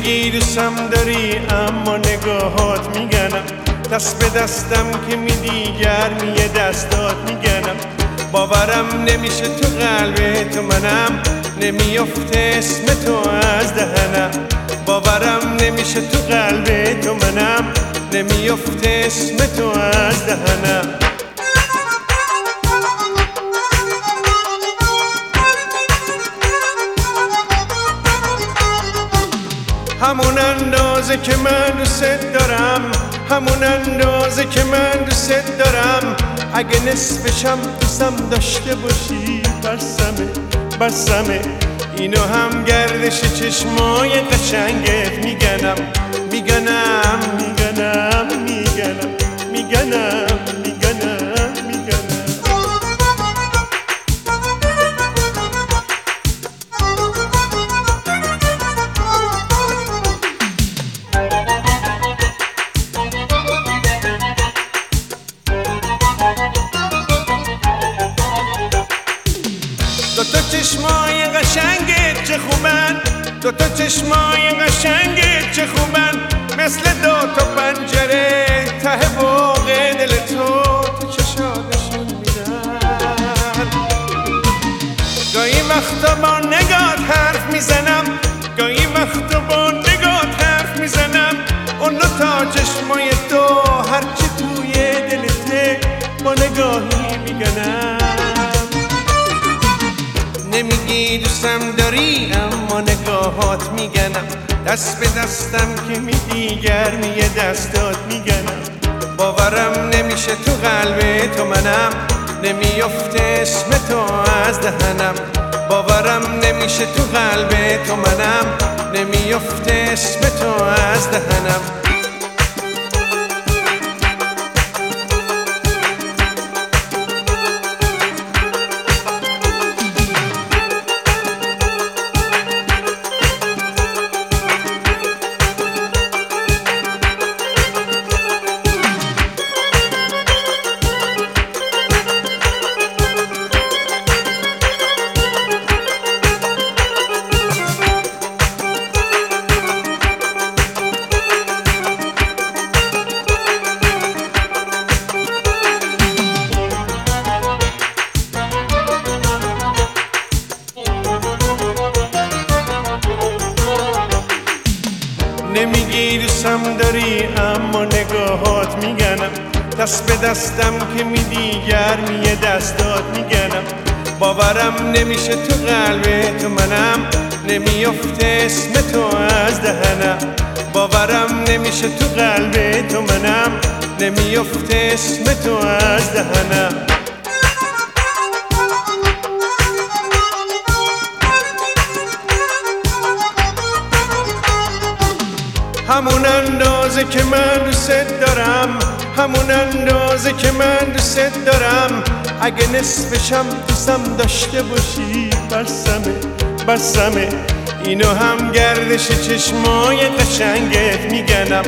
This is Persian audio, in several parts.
نمیگی دوستم داری اما نگاهات میگنم، دست به دستم که میدی گرمی دستات میگنم. باورم نمیشه تو قلب تو منم، نمیافته اسم تو از دهنم. باورم نمیشه تو قلب تو منم، نمیافته اسم تو از دهنم. همون اندازه که من دوست دارم، همون اندازه که من دوست دارم. اگه نصفشم دوستم داشته باشی بسمه اینو هم گردش چشمای قشنگت میگنم. دوتا چشمای قشنگت چه خوبن، دوتا چشمای قشنگت چه خوبن. مثل دوتا پنجره ته باغ دل تو چشاتشون میدن. گاهی وقتا با نگات حرف میزنم، گاهی وقتا با نگات حرف میزنم. اون دوتا چشمای تو هرچی توی دلته با نگاهی میگنم. نمیگی دوستم داری اما نگاهات میگنم، دست به دستم که میدی گرمی دستات میگنم. باورم نمیشه تو قلب تو منم، نمیافته اسم تو از دهنم. باورم نمیشه تو قلب تو منم، نمیافته اسم تو از دهنم. نمیگی دوستم داری اما نگاهات میگنم، دست به دستم که میدی گرمی دستات میگنم. باورم نمیشه تو قلب تو منم، نمیافته اسم تو از دهنم. باورم نمیشه تو قلب تو منم، نمیافته اسم تو از دهنم. همون اندازه که من دوست دارم، همون اندازه که من دوست دارم. اگه نصفشم دوستم داشته باشی بسمه اینو هم گردش چشمای قشنگت میگنم.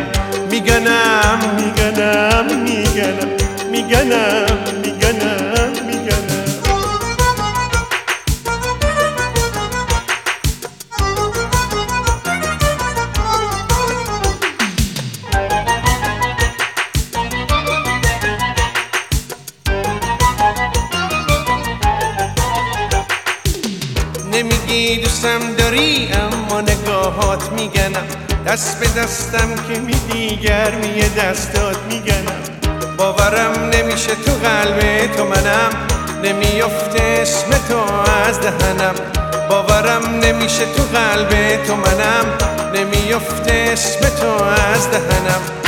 نمیگی دوستم داری اما نگاهات میگنم، دست به دستم که میدی گرمی دستات میگنم. باورم نمیشه تو قلب تو منم، نمیافته اسم تو از دهنم. باورم نمیشه تو قلب تو منم، نمیافته اسم تو از دهنم.